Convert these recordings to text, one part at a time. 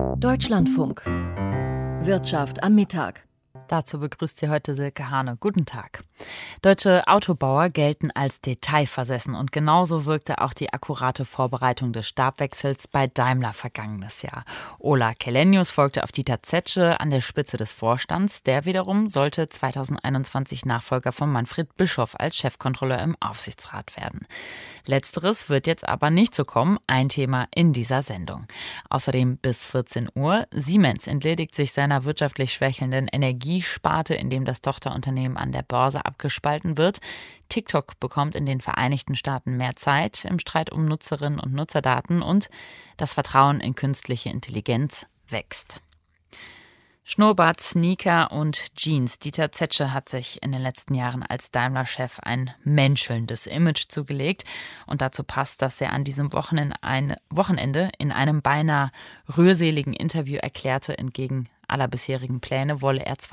Deutschlandfunk. Wirtschaft am Mittag. Dazu begrüßt Sie heute Silke Hane. Guten Tag. Deutsche Autobauer gelten als detailversessen und genauso wirkte auch die akkurate Vorbereitung des Stabwechsels bei Daimler vergangenes Jahr. Ola Källenius folgte auf Dieter Zetsche an der Spitze des Vorstands. Der wiederum sollte 2021 Nachfolger von Manfred Bischof als Chefkontrolleur im Aufsichtsrat werden. Letzteres wird jetzt aber nicht so kommen, ein Thema in dieser Sendung. Außerdem bis 14 Uhr. Siemens entledigt sich seiner wirtschaftlich schwächelnden Energiesparte, indem das Tochterunternehmen an der Börse abgespalten wird. TikTok bekommt in den Vereinigten Staaten mehr Zeit im Streit um Nutzerinnen und Nutzerdaten und das Vertrauen in künstliche Intelligenz wächst. Schnurrbart, Sneaker und Jeans. Dieter Zetsche hat sich in den letzten Jahren als Daimler-Chef ein menschelndes Image zugelegt. Und dazu passt, dass er an diesem Wochenende in einem beinahe rührseligen Interview erklärte, entgegen aller bisherigen Pläne wolle er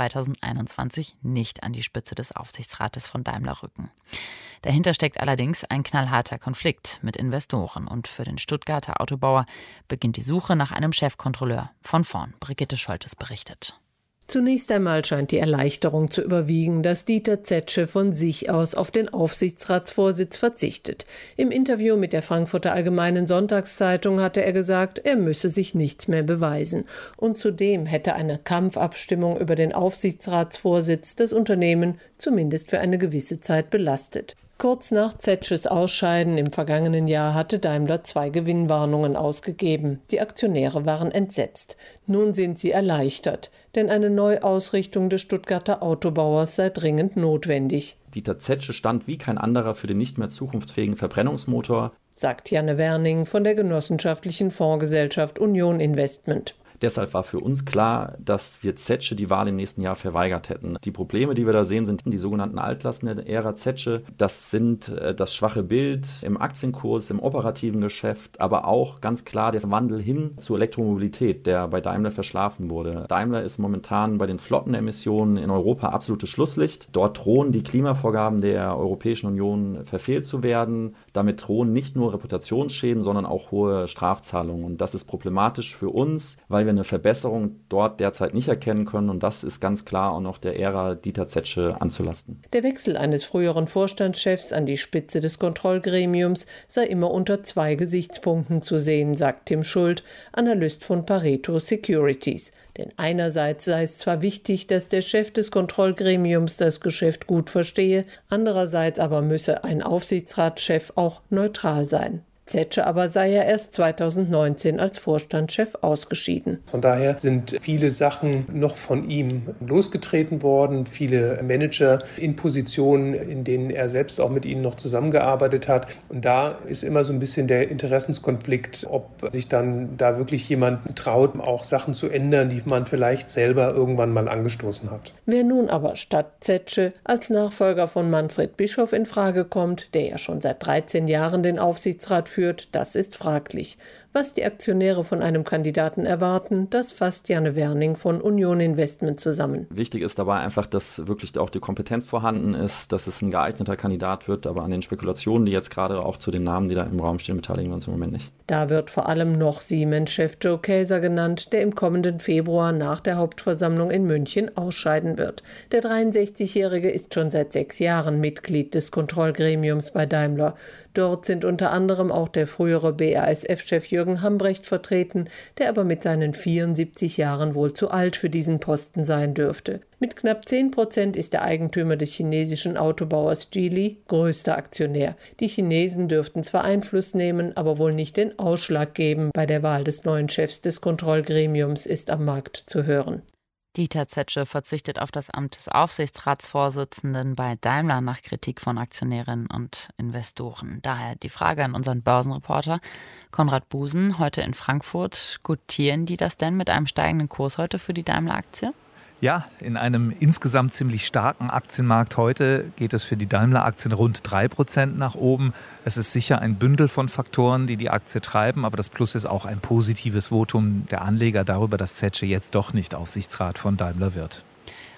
2021 nicht an die Spitze des Aufsichtsrates von Daimler rücken. Dahinter steckt allerdings ein knallharter Konflikt mit Investoren. Und für den Stuttgarter Autobauer beginnt die Suche nach einem Chefkontrolleur von vorn. Brigitte Scholtes berichtet. Zunächst einmal scheint die Erleichterung zu überwiegen, dass Dieter Zetsche von sich aus auf den Aufsichtsratsvorsitz verzichtet. Im Interview mit der Frankfurter Allgemeinen Sonntagszeitung hatte er gesagt, er müsse sich nichts mehr beweisen. Und zudem hätte eine Kampfabstimmung über den Aufsichtsratsvorsitz das Unternehmen zumindest für eine gewisse Zeit belastet. Kurz nach Zetsches Ausscheiden im vergangenen Jahr hatte Daimler 2 Gewinnwarnungen ausgegeben. Die Aktionäre waren entsetzt. Nun sind sie erleichtert, denn eine Neuausrichtung des Stuttgarter Autobauers sei dringend notwendig. Dieter Zetsche stand wie kein anderer für den nicht mehr zukunftsfähigen Verbrennungsmotor, sagt Janne Werning von der genossenschaftlichen Fondsgesellschaft Union Investment. Deshalb war für uns klar, dass wir Zetsche die Wahl im nächsten Jahr verweigert hätten. Die Probleme, die wir da sehen, sind die sogenannten Altlasten der Ära Zetsche. Das sind das schwache Bild im Aktienkurs, im operativen Geschäft, aber auch ganz klar der Wandel hin zur Elektromobilität, der bei Daimler verschlafen wurde. Daimler ist momentan bei den Flottenemissionen in Europa absolutes Schlusslicht. Dort drohen die Klimavorgaben der Europäischen Union verfehlt zu werden. Damit drohen nicht nur Reputationsschäden, sondern auch hohe Strafzahlungen. Und das ist problematisch für uns, weil wir eine Verbesserung dort derzeit nicht erkennen können. Und das ist ganz klar auch noch der Ära Dieter Zetsche anzulasten. Der Wechsel eines früheren Vorstandschefs an die Spitze des Kontrollgremiums sei immer unter 2 Gesichtspunkten zu sehen, sagt Tim Schult, Analyst von Pareto Securities. Denn einerseits sei es zwar wichtig, dass der Chef des Kontrollgremiums das Geschäft gut verstehe, andererseits aber müsse ein Aufsichtsratschef auch neutral sein. Zetsche aber sei ja erst 2019 als Vorstandschef ausgeschieden. Von daher sind viele Sachen noch von ihm losgetreten worden. Viele Manager in Positionen, in denen er selbst auch mit ihnen noch zusammengearbeitet hat. Und da ist immer so ein bisschen der Interessenskonflikt, ob sich dann da wirklich jemand traut, auch Sachen zu ändern, die man vielleicht selber irgendwann mal angestoßen hat. Wer nun aber statt Zetsche als Nachfolger von Manfred Bischof in Frage kommt, der ja schon seit 13 Jahren den Aufsichtsrat führt, das ist fraglich. Was die Aktionäre von einem Kandidaten erwarten, das fasst Janne Werning von Union Investment zusammen. Wichtig ist dabei einfach, dass wirklich auch die Kompetenz vorhanden ist, dass es ein geeigneter Kandidat wird, aber an den Spekulationen, die jetzt gerade auch zu den Namen, die da im Raum stehen, beteiligen wir uns im Moment nicht. Da wird vor allem noch Siemens-Chef Joe Kaeser genannt, der im kommenden Februar nach der Hauptversammlung in München ausscheiden wird. Der 63-Jährige ist schon seit 6 Jahren Mitglied des Kontrollgremiums bei Daimler. Dort sind unter anderem auch der frühere BASF-Chef Jürgen Hambrecht vertreten, der aber mit seinen 74 Jahren wohl zu alt für diesen Posten sein dürfte. Mit knapp 10% ist der Eigentümer des chinesischen Autobauers Geely größter Aktionär. Die Chinesen dürften zwar Einfluss nehmen, aber wohl nicht den Ausschlag geben. Bei der Wahl des neuen Chefs des Kontrollgremiums ist am Markt zu hören. Dieter Zetsche verzichtet auf das Amt des Aufsichtsratsvorsitzenden bei Daimler nach Kritik von Aktionärinnen und Investoren. Daher die Frage an unseren Börsenreporter Konrad Busen, heute in Frankfurt. Gutieren die das denn mit einem steigenden Kurs heute für die Daimler-Aktie? Ja, in einem insgesamt ziemlich starken Aktienmarkt heute geht es für die Daimler-Aktien rund 3% nach oben. Es ist sicher ein Bündel von Faktoren, die die Aktie treiben, aber das Plus ist auch ein positives Votum der Anleger darüber, dass Zetsche jetzt doch nicht Aufsichtsrat von Daimler wird.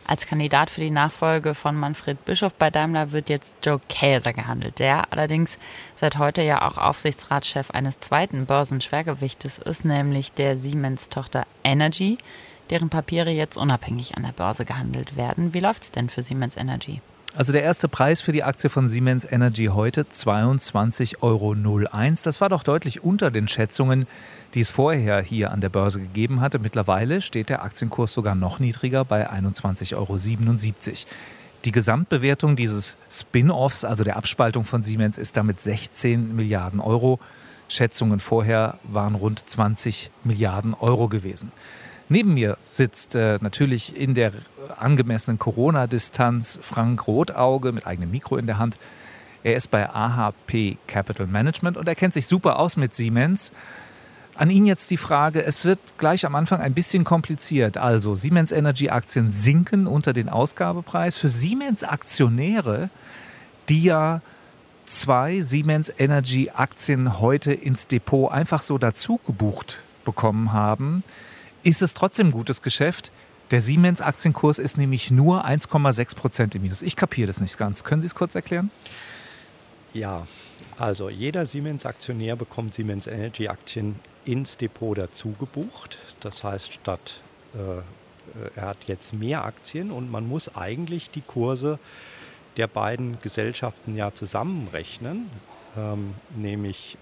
Als Kandidat für die Nachfolge von Manfred Bischof bei Daimler wird jetzt Joe Kaeser gehandelt, der allerdings seit heute ja auch Aufsichtsratschef eines zweiten Börsenschwergewichtes ist, nämlich der Siemens-Tochter Energy, deren Papiere jetzt unabhängig an der Börse gehandelt werden. Wie läuft es denn für Siemens Energy? Also der erste Preis für die Aktie von Siemens Energy heute 22,01 €. Das war doch deutlich unter den Schätzungen, die es vorher hier an der Börse gegeben hatte. Mittlerweile steht der Aktienkurs sogar noch niedriger bei 21,77 €. Die Gesamtbewertung dieses Spin-offs, also der Abspaltung von Siemens, ist damit 16 Milliarden €. Schätzungen vorher waren rund 20 Milliarden € gewesen. Neben mir sitzt natürlich in der angemessenen Corona-Distanz Frank Rotauge mit eigenem Mikro in der Hand. Er ist bei AHP Capital Management und er kennt sich super aus mit Siemens. An ihn jetzt die Frage, es wird gleich am Anfang ein bisschen kompliziert. Also Siemens Energy Aktien sinken unter den Ausgabepreis. Für Siemens Aktionäre, die ja 2 Siemens Energy Aktien heute ins Depot einfach so dazu gebucht bekommen haben, ist es trotzdem gutes Geschäft. Der Siemens-Aktienkurs ist nämlich nur 1,6% im Minus. Ich kapiere das nicht ganz. Können Sie es kurz erklären? Ja, also jeder Siemens-Aktionär bekommt Siemens Energy-Aktien ins Depot dazu gebucht. Das heißt, er hat jetzt mehr Aktien und man muss eigentlich die Kurse der beiden Gesellschaften ja zusammenrechnen. Nämlich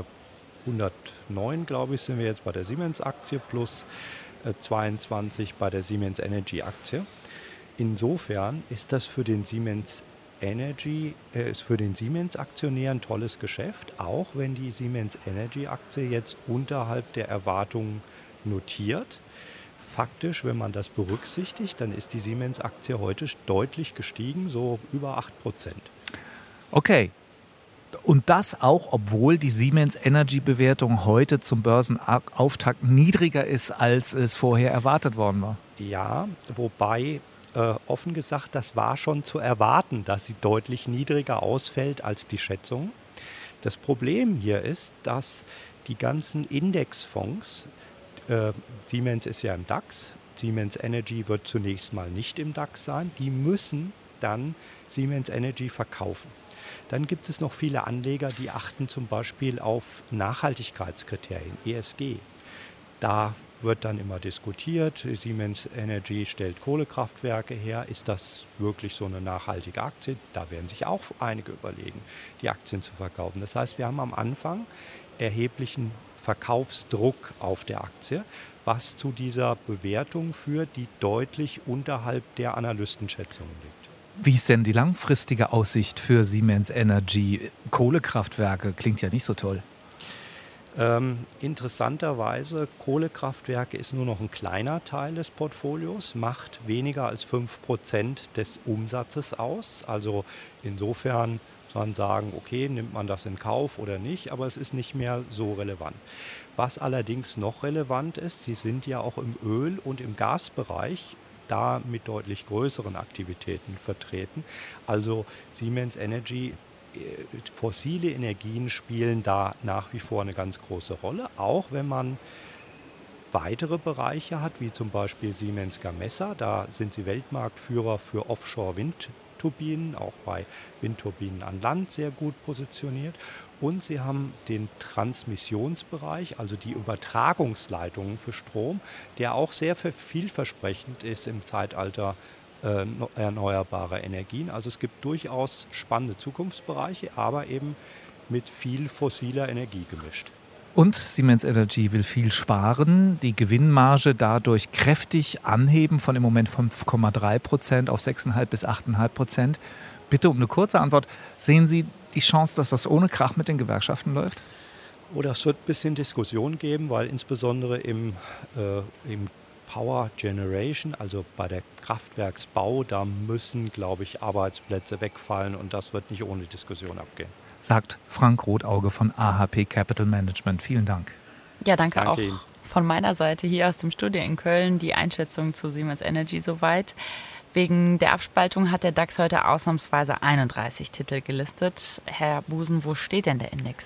109, glaube ich, sind wir jetzt bei der Siemens-Aktie plus 22 bei der Siemens Energy-Aktie. Insofern ist das für den Siemens Siemens-Aktionär ein tolles Geschäft, auch wenn die Siemens Energy-Aktie jetzt unterhalb der Erwartungen notiert. Faktisch, wenn man das berücksichtigt, dann ist die Siemens-Aktie heute deutlich gestiegen, so über 8%. Okay. Und das auch, obwohl die Siemens Energy-Bewertung heute zum Börsenauftakt niedriger ist, als es vorher erwartet worden war. Ja, wobei offen gesagt, das war schon zu erwarten, dass sie deutlich niedriger ausfällt als die Schätzung. Das Problem hier ist, dass die ganzen Indexfonds, Siemens ist ja im DAX, Siemens Energy wird zunächst mal nicht im DAX sein, die müssen dann Siemens Energy verkaufen. Dann gibt es noch viele Anleger, die achten zum Beispiel auf Nachhaltigkeitskriterien, ESG. Da wird dann immer diskutiert, Siemens Energy stellt Kohlekraftwerke her, ist das wirklich so eine nachhaltige Aktie? Da werden sich auch einige überlegen, die Aktien zu verkaufen. Das heißt, wir haben am Anfang erheblichen Verkaufsdruck auf der Aktie, was zu dieser Bewertung führt, die deutlich unterhalb der Analystenschätzungen liegt. Wie ist denn die langfristige Aussicht für Siemens Energy? Kohlekraftwerke klingt ja nicht so toll. Interessanterweise, Kohlekraftwerke ist nur noch ein kleiner Teil des Portfolios, macht weniger als 5% des Umsatzes aus. Also insofern kann man sagen, okay, nimmt man das in Kauf oder nicht, aber es ist nicht mehr so relevant. Was allerdings noch relevant ist, sie sind ja auch im Öl- und im Gasbereich da mit deutlich größeren Aktivitäten vertreten. Also Siemens Energy, fossile Energien spielen da nach wie vor eine ganz große Rolle, auch wenn man weitere Bereiche hat, wie zum Beispiel Siemens Gamesa. Da sind sie Weltmarktführer für Offshore-Windturbinen, auch bei Windturbinen an Land sehr gut positioniert. Und sie haben den Transmissionsbereich, also die Übertragungsleitungen für Strom, der auch sehr vielversprechend ist im Zeitalter erneuerbarer Energien. Also es gibt durchaus spannende Zukunftsbereiche, aber eben mit viel fossiler Energie gemischt. Und Siemens Energy will viel sparen, die Gewinnmarge dadurch kräftig anheben, von im Moment 5,3% auf 6,5 bis 8,5%. Bitte um eine kurze Antwort. Sehen Sie die Chance, dass das ohne Krach mit den Gewerkschaften läuft? Oder es wird ein bisschen Diskussion geben, weil insbesondere im Power Generation, also bei der Kraftwerksbau, da müssen, glaube ich, Arbeitsplätze wegfallen und das wird nicht ohne Diskussion abgehen. Sagt Frank Rotauge von AHP Capital Management. Vielen Dank. Ja, danke auch Ihnen. Von meiner Seite hier aus dem Studio in Köln die Einschätzung zu Siemens Energy soweit. Wegen der Abspaltung hat der DAX heute ausnahmsweise 31 Titel gelistet. Herr Busen, wo steht denn der Index?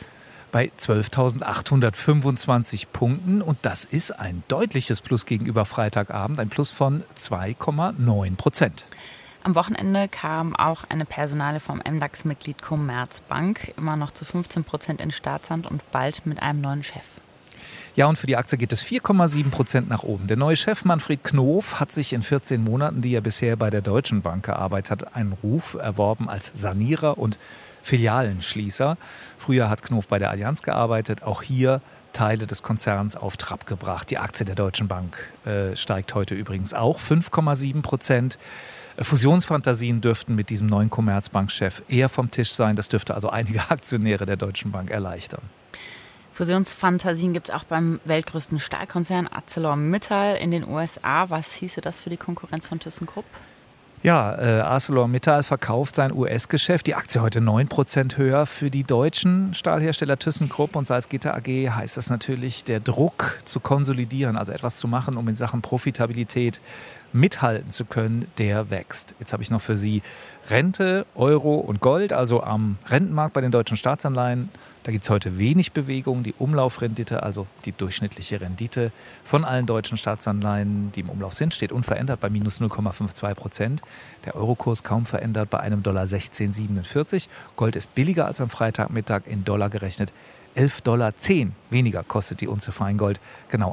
bei 12.825 Punkten. Und das ist ein deutliches Plus gegenüber Freitagabend, ein Plus von 2,9%. Am Wochenende kam auch eine Personalie vom MDAX-Mitglied Commerzbank, immer noch zu 15% in Staatshand und bald mit einem neuen Chef. Ja, und für die Aktie geht es 4,7% nach oben. Der neue Chef Manfred Knof hat sich in 14 Monaten, die er bisher bei der Deutschen Bank gearbeitet hat, einen Ruf erworben als Sanierer und Filialenschließer. Früher hat Knof bei der Allianz gearbeitet, auch hier Teile des Konzerns auf Trab gebracht. Die Aktie der Deutschen Bank steigt heute übrigens auch 5,7%. Fusionsfantasien dürften mit diesem neuen Commerzbank-Chef eher vom Tisch sein. Das dürfte also einige Aktionäre der Deutschen Bank erleichtern. Fusionsfantasien gibt es auch beim weltgrößten Stahlkonzern ArcelorMittal in den USA. Was hieße das für die Konkurrenz von ThyssenKrupp? Ja, ArcelorMittal verkauft sein US-Geschäft. Die Aktie heute 9% höher. Für die deutschen Stahlhersteller ThyssenKrupp und Salzgitter AG heißt das natürlich, der Druck zu konsolidieren, also etwas zu machen, um in Sachen Profitabilität mithalten zu können, der wächst. Jetzt habe ich noch für Sie Rente, Euro und Gold, also am Rentenmarkt bei den deutschen Staatsanleihen. Da gibt es heute wenig Bewegung. Die Umlaufrendite, also die durchschnittliche Rendite von allen deutschen Staatsanleihen, die im Umlauf sind, steht unverändert bei minus 0,52%. Der Eurokurs kaum verändert bei einem $16,47. Gold ist billiger als am Freitagmittag, in Dollar gerechnet $11,10 weniger kostet die Unze Feingold. Genau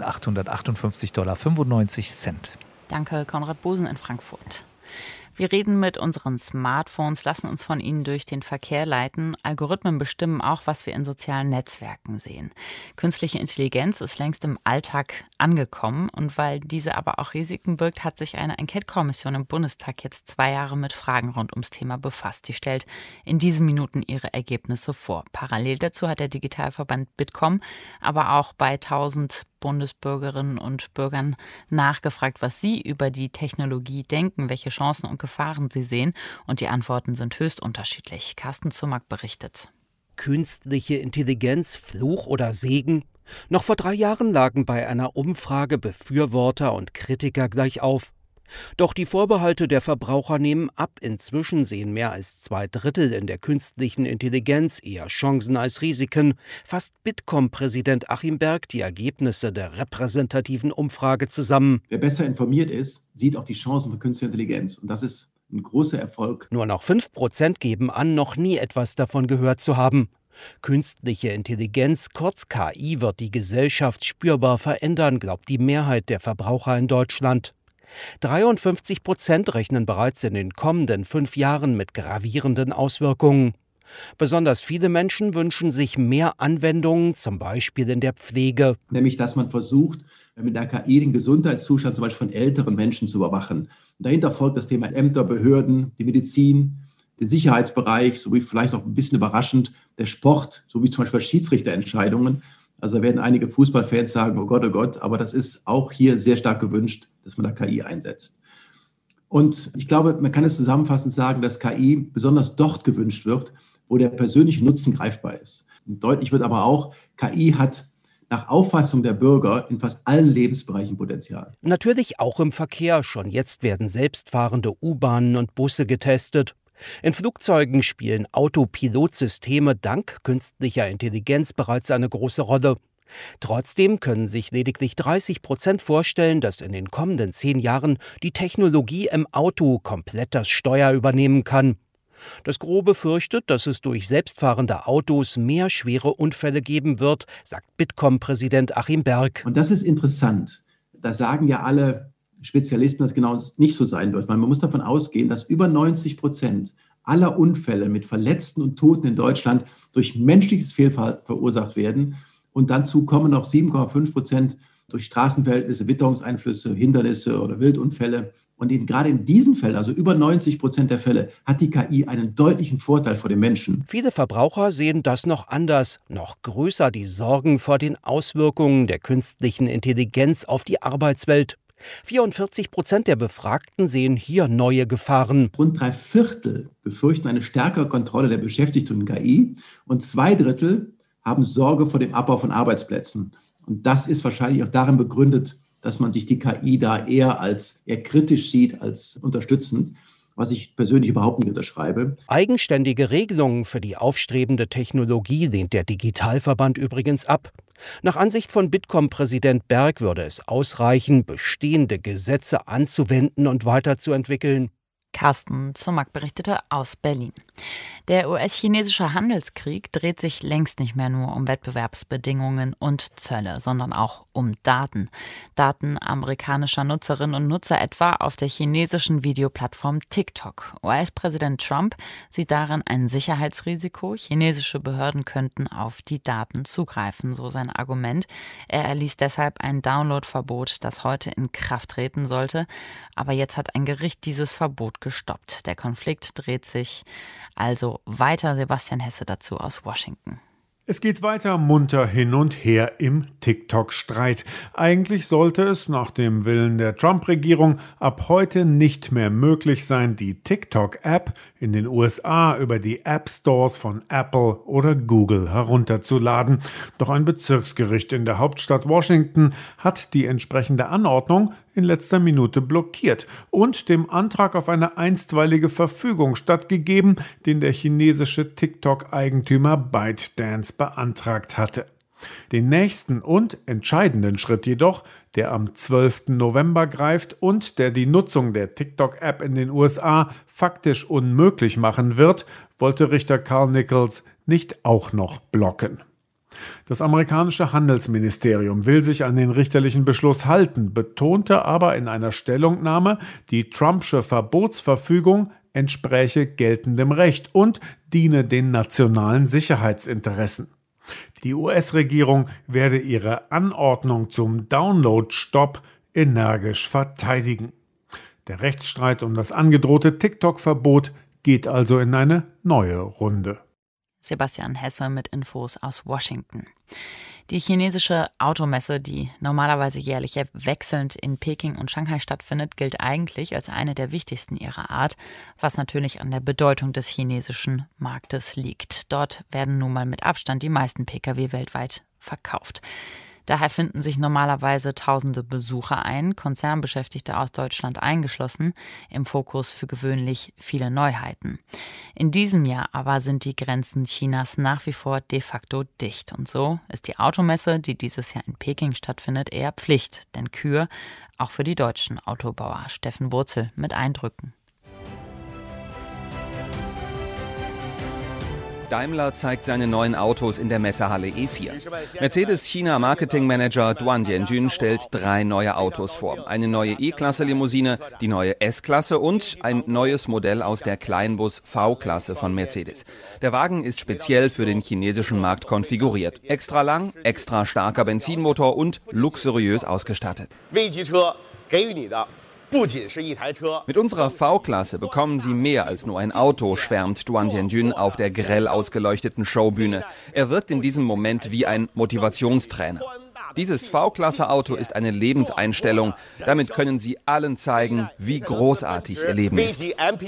$1.858,95. Danke, Konrad Bosen in Frankfurt. Wir reden mit unseren Smartphones, lassen uns von ihnen durch den Verkehr leiten. Algorithmen bestimmen auch, was wir in sozialen Netzwerken sehen. Künstliche Intelligenz ist längst im Alltag angekommen. Und weil diese aber auch Risiken birgt, hat sich eine Enquete-Kommission im Bundestag jetzt 2 Jahre mit Fragen rund ums Thema befasst. Die stellt in diesen Minuten ihre Ergebnisse vor. Parallel dazu hat der Digitalverband Bitkom aber auch bei 1000 Bundesbürgerinnen und Bürgern nachgefragt, was sie über die Technologie denken, welche Chancen und Gefahren sie sehen. Und die Antworten sind höchst unterschiedlich. Carsten Zummack berichtet. Künstliche Intelligenz, Fluch oder Segen? Noch vor 3 Jahren lagen bei einer Umfrage Befürworter und Kritiker gleich auf. Doch die Vorbehalte der Verbraucher nehmen ab. Inzwischen sehen mehr als 2/3 in der künstlichen Intelligenz eher Chancen als Risiken. Fasst Bitkom-Präsident Achim Berg die Ergebnisse der repräsentativen Umfrage zusammen. Wer besser informiert ist, sieht auch die Chancen von künstlicher Intelligenz. Und das ist ein großer Erfolg. Nur noch 5% geben an, noch nie etwas davon gehört zu haben. Künstliche Intelligenz, kurz KI, wird die Gesellschaft spürbar verändern, glaubt die Mehrheit der Verbraucher in Deutschland. 53% rechnen bereits in den kommenden 5 Jahren mit gravierenden Auswirkungen. Besonders viele Menschen wünschen sich mehr Anwendungen, zum Beispiel in der Pflege. Nämlich, dass man versucht, mit der KI den Gesundheitszustand zum Beispiel von älteren Menschen zu überwachen. Und dahinter folgt das Thema Ämter, Behörden, die Medizin, den Sicherheitsbereich, sowie vielleicht auch ein bisschen überraschend der Sport, sowie zum Beispiel Schiedsrichterentscheidungen. Also da werden einige Fußballfans sagen, oh Gott, aber das ist auch hier sehr stark gewünscht, dass man da KI einsetzt. Und ich glaube, man kann es zusammenfassend sagen, dass KI besonders dort gewünscht wird, wo der persönliche Nutzen greifbar ist. Und deutlich wird aber auch, KI hat nach Auffassung der Bürger in fast allen Lebensbereichen Potenzial. Natürlich auch im Verkehr. Schon jetzt werden selbstfahrende U-Bahnen und Busse getestet. In Flugzeugen spielen Autopilotsysteme dank künstlicher Intelligenz bereits eine große Rolle. Trotzdem können sich lediglich 30% vorstellen, dass in den kommenden 10 Jahren die Technologie im Auto komplett das Steuer übernehmen kann. Das Grobe fürchtet, dass es durch selbstfahrende Autos mehr schwere Unfälle geben wird, sagt Bitkom-Präsident Achim Berg. Und das ist interessant. Da sagen ja alle Spezialisten, dass genau das nicht so sein wird. Weil man muss davon ausgehen, dass über 90% aller Unfälle mit Verletzten und Toten in Deutschland durch menschliches Fehlverhalten verursacht werden. Und dazu kommen noch 7,5% durch Straßenverhältnisse, Witterungseinflüsse, Hindernisse oder Wildunfälle. Und gerade in diesen Fällen, also über 90% der Fälle, hat die KI einen deutlichen Vorteil vor den Menschen. Viele Verbraucher sehen das noch anders. Noch größer die Sorgen vor den Auswirkungen der künstlichen Intelligenz auf die Arbeitswelt. 44% der Befragten sehen hier neue Gefahren. Rund 3/4 befürchten eine stärkere Kontrolle der Beschäftigten durch KI und 2/3 haben Sorge vor dem Abbau von Arbeitsplätzen. Und das ist wahrscheinlich auch darin begründet, dass man sich die KI da eher kritisch sieht als unterstützend. was ich persönlich überhaupt nicht unterschreibe. Eigenständige Regelungen für die aufstrebende Technologie lehnt der Digitalverband übrigens ab. Nach Ansicht von Bitkom-Präsident Berg würde es ausreichen, bestehende Gesetze anzuwenden und weiterzuentwickeln. Carsten Zummack berichtete aus Berlin. Der US-chinesische Handelskrieg dreht sich längst nicht mehr nur um Wettbewerbsbedingungen und Zölle, sondern auch um Daten. Daten amerikanischer Nutzerinnen und Nutzer etwa auf der chinesischen Videoplattform TikTok. US-Präsident Trump sieht darin ein Sicherheitsrisiko. Chinesische Behörden könnten auf die Daten zugreifen, so sein Argument. Er erließ deshalb ein Downloadverbot, das heute in Kraft treten sollte. Aber jetzt hat ein Gericht dieses Verbot gestoppt. Der Konflikt dreht sich also weiter. Sebastian Hesse dazu aus Washington. Es geht weiter munter hin und her im TikTok-Streit. Eigentlich sollte es nach dem Willen der Trump-Regierung ab heute nicht mehr möglich sein, die TikTok-App in den USA über die App-Stores von Apple oder Google herunterzuladen. Doch ein Bezirksgericht in der Hauptstadt Washington hat die entsprechende Anordnung in letzter Minute blockiert und dem Antrag auf eine einstweilige Verfügung stattgegeben, den der chinesische TikTok-Eigentümer ByteDance beantragt hatte. Den nächsten und entscheidenden Schritt jedoch, der am 12. November greift und der die Nutzung der TikTok-App in den USA faktisch unmöglich machen wird, wollte Richter Carl Nichols nicht auch noch blocken. Das amerikanische Handelsministerium will sich an den richterlichen Beschluss halten, betonte aber in einer Stellungnahme, die Trumpsche Verbotsverfügung entspräche geltendem Recht und diene den nationalen Sicherheitsinteressen. Die US-Regierung werde ihre Anordnung zum Download-Stopp energisch verteidigen. Der Rechtsstreit um das angedrohte TikTok-Verbot geht also in eine neue Runde. Sebastian Hesse mit Infos aus Washington. Die chinesische Automesse, die normalerweise jährlich wechselnd in Peking und Shanghai stattfindet, gilt eigentlich als eine der wichtigsten ihrer Art, was natürlich an der Bedeutung des chinesischen Marktes liegt. Dort werden nun mal mit Abstand die meisten Pkw weltweit verkauft. Daher finden sich normalerweise tausende Besucher ein, Konzernbeschäftigte aus Deutschland eingeschlossen, im Fokus für gewöhnlich viele Neuheiten. In diesem Jahr aber sind die Grenzen Chinas nach wie vor de facto dicht. Und so ist die Automesse, die dieses Jahr in Peking stattfindet, eher Pflicht, denn Kür auch für die deutschen Autobauer. Steffen Wurzel mit Eindrücken. Daimler zeigt seine neuen Autos in der Messehalle E4. Mercedes China-Marketing-Manager Duan Jianjun stellt 3 neue Autos vor. Eine neue E-Klasse-Limousine, die neue S-Klasse und ein neues Modell aus der Kleinbus V-Klasse von Mercedes. Der Wagen ist speziell für den chinesischen Markt konfiguriert. Extra lang, extra starker Benzinmotor und luxuriös ausgestattet. Mit unserer V-Klasse bekommen Sie mehr als nur ein Auto, schwärmt Duan Jianjun auf der grell ausgeleuchteten Showbühne. Er wirkt in diesem Moment wie ein Motivationstrainer. Dieses V-Klasse-Auto ist eine Lebenseinstellung. Damit können Sie allen zeigen, wie großartig Ihr Leben ist.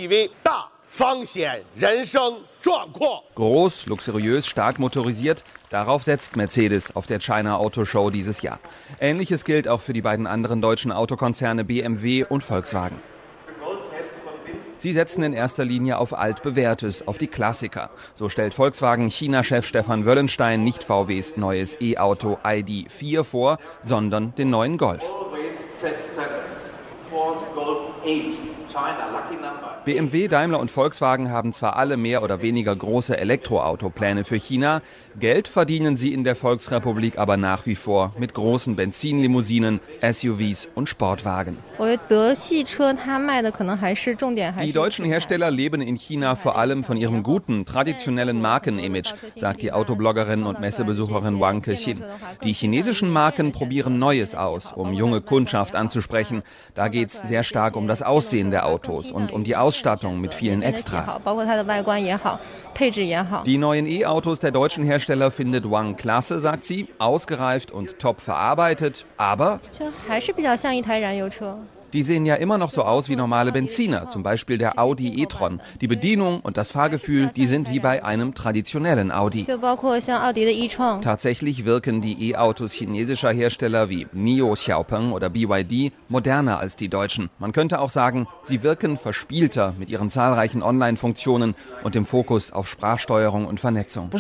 Groß, luxuriös, stark motorisiert, darauf setzt Mercedes auf der China Auto Show dieses Jahr. Ähnliches gilt auch für die beiden anderen deutschen Autokonzerne BMW und Volkswagen. Sie setzen in erster Linie auf Altbewährtes, auf die Klassiker. So stellt Volkswagen-China-Chef Stefan Wöllenstein nicht VWs neues E-Auto ID.4 vor, sondern den neuen Golf. BMW, Daimler und Volkswagen haben zwar alle mehr oder weniger große Elektroautopläne für China, Geld verdienen sie in der Volksrepublik aber nach wie vor mit großen Benzinlimousinen, SUVs und Sportwagen. Die deutschen Hersteller leben in China vor allem von ihrem guten, traditionellen Markenimage, sagt die Autobloggerin und Messebesucherin Wang Kexin. Die chinesischen Marken probieren Neues aus, um junge Kundschaft anzusprechen. Da geht es sehr stark um das Aussehen der Autos und um die Ausstattung mit vielen Extras. Die neuen E-Autos der deutschen Hersteller findet Wang klasse, sagt sie, ausgereift und top verarbeitet, aber Die sehen ja immer noch so aus wie normale Benziner, zum Beispiel der Audi e-tron. Die Bedienung und das Fahrgefühl, die sind wie bei einem traditionellen Audi. Tatsächlich wirken die E-Autos chinesischer Hersteller wie NIO, Xiaopeng oder BYD moderner als die deutschen. Man könnte auch sagen, sie wirken verspielter mit ihren zahlreichen Online-Funktionen und dem Fokus auf Sprachsteuerung und Vernetzung.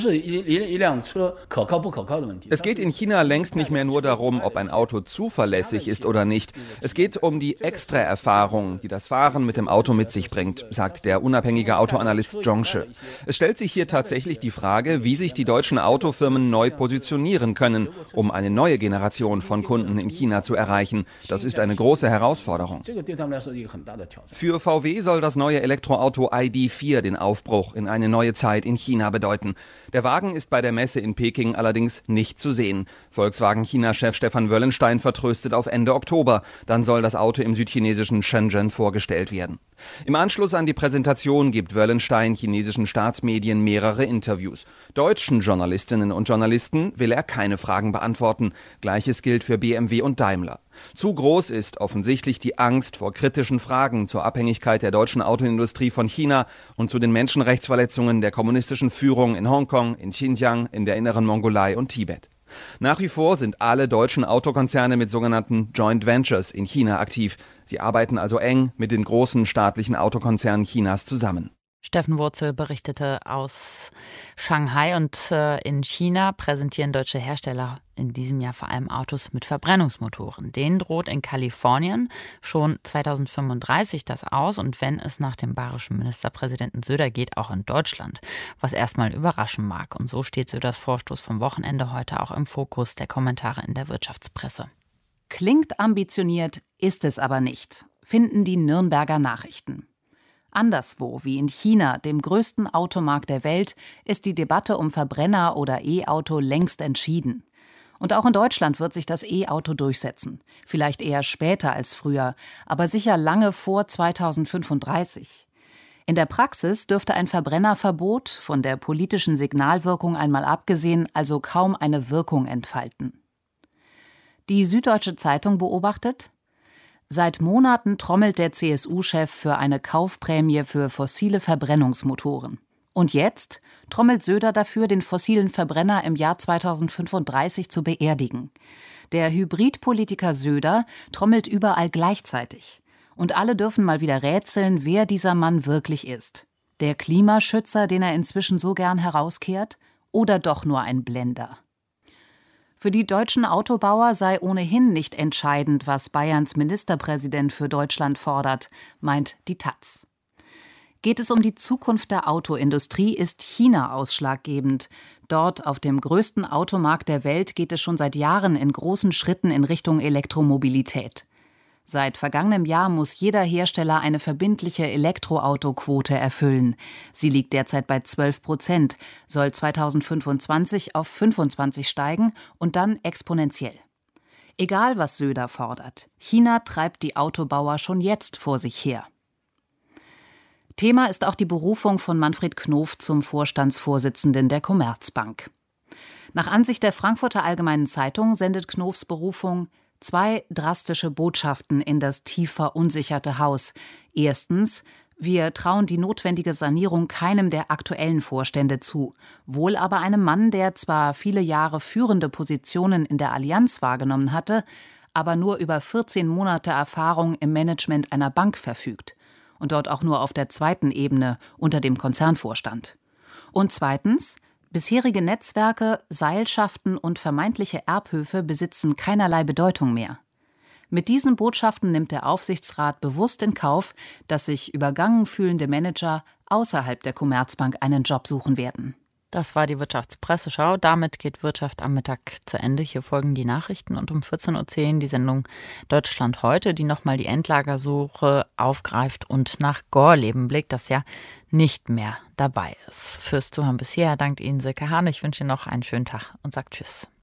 Es geht in China längst nicht mehr nur darum, ob ein Auto zuverlässig ist oder nicht. Es geht um die Extraerfahrung, die das Fahren mit dem Auto mit sich bringt, sagt der unabhängige Autoanalyst Zhong Shi. Es stellt sich hier tatsächlich die Frage, wie sich die deutschen Autofirmen neu positionieren können, um eine neue Generation von Kunden in China zu erreichen. Das ist eine große Herausforderung. Für VW soll das neue Elektroauto ID.4 den Aufbruch in eine neue Zeit in China bedeuten. Der Wagen ist bei der Messe in Peking allerdings nicht zu sehen. Volkswagen-China-Chef Stefan Wöllenstein vertröstet auf Ende Oktober. Dann soll das Auto im südchinesischen Shenzhen vorgestellt werden. Im Anschluss an die Präsentation gibt Wöllenstein chinesischen Staatsmedien mehrere Interviews. Deutschen Journalistinnen und Journalisten will er keine Fragen beantworten. Gleiches gilt für BMW und Daimler. Zu groß ist offensichtlich die Angst vor kritischen Fragen zur Abhängigkeit der deutschen Autoindustrie von China und zu den Menschenrechtsverletzungen der kommunistischen Führung in Hongkong, in Xinjiang, in der Inneren Mongolei und Tibet. Nach wie vor sind alle deutschen Autokonzerne mit sogenannten Joint Ventures in China aktiv. Sie arbeiten also eng mit den großen staatlichen Autokonzernen Chinas zusammen. Steffen Wurzel berichtete aus Shanghai und in China präsentieren deutsche Hersteller in diesem Jahr vor allem Autos mit Verbrennungsmotoren. Denen droht in Kalifornien schon 2035 das aus und wenn es nach dem bayerischen Ministerpräsidenten Söder geht, auch in Deutschland, was erstmal überraschen mag. Und so steht Söders Vorstoß vom Wochenende heute auch im Fokus der Kommentare in der Wirtschaftspresse. Klingt ambitioniert, ist es aber nicht, finden die Nürnberger Nachrichten. Anderswo, wie in China, dem größten Automarkt der Welt, ist die Debatte um Verbrenner oder E-Auto längst entschieden. Und auch in Deutschland wird sich das E-Auto durchsetzen. Vielleicht eher später als früher, aber sicher lange vor 2035. In der Praxis dürfte ein Verbrennerverbot, von der politischen Signalwirkung einmal abgesehen, also kaum eine Wirkung entfalten. Die Süddeutsche Zeitung beobachtet: Seit Monaten trommelt der CSU-Chef für eine Kaufprämie für fossile Verbrennungsmotoren. Und jetzt trommelt Söder dafür, den fossilen Verbrenner im Jahr 2035 zu beerdigen. Der Hybridpolitiker Söder trommelt überall gleichzeitig. Und alle dürfen mal wieder rätseln, wer dieser Mann wirklich ist. Der Klimaschützer, den er inzwischen so gern herauskehrt? Oder doch nur ein Blender? Für die deutschen Autobauer sei ohnehin nicht entscheidend, was Bayerns Ministerpräsident für Deutschland fordert, meint die taz. Geht es um die Zukunft der Autoindustrie, ist China ausschlaggebend. Dort, auf dem größten Automarkt der Welt, geht es schon seit Jahren in großen Schritten in Richtung Elektromobilität. Seit vergangenem Jahr muss jeder Hersteller eine verbindliche Elektroautoquote erfüllen. Sie liegt derzeit bei 12%, soll 2025 auf 25 steigen und dann exponentiell. Egal, was Söder fordert, China treibt die Autobauer schon jetzt vor sich her. Thema ist auch die Berufung von Manfred Knof zum Vorstandsvorsitzenden der Commerzbank. Nach Ansicht der Frankfurter Allgemeinen Zeitung sendet Knofs Berufung 2 drastische Botschaften in das tief verunsicherte Haus. Erstens: Wir trauen die notwendige Sanierung keinem der aktuellen Vorstände zu, wohl aber einem Mann, der zwar viele Jahre führende Positionen in der Allianz wahrgenommen hatte, aber nur über 14 Monate Erfahrung im Management einer Bank verfügt und dort auch nur auf der zweiten Ebene unter dem Konzernvorstand. Und zweitens: Bisherige Netzwerke, Seilschaften und vermeintliche Erbhöfe besitzen keinerlei Bedeutung mehr. Mit diesen Botschaften nimmt der Aufsichtsrat bewusst in Kauf, dass sich übergangen fühlende Manager außerhalb der Commerzbank einen Job suchen werden. Das war die Wirtschaftspresseschau. Damit geht Wirtschaft am Mittag zu Ende. Hier folgen die Nachrichten und um 14.10 Uhr die Sendung Deutschland heute, die nochmal die Endlagersuche aufgreift und nach Gorleben blickt, das ja nicht mehr dabei ist. Fürs Zuhören bisher dankt Ihnen Silke Hahn. Ich wünsche Ihnen noch einen schönen Tag und sage Tschüss.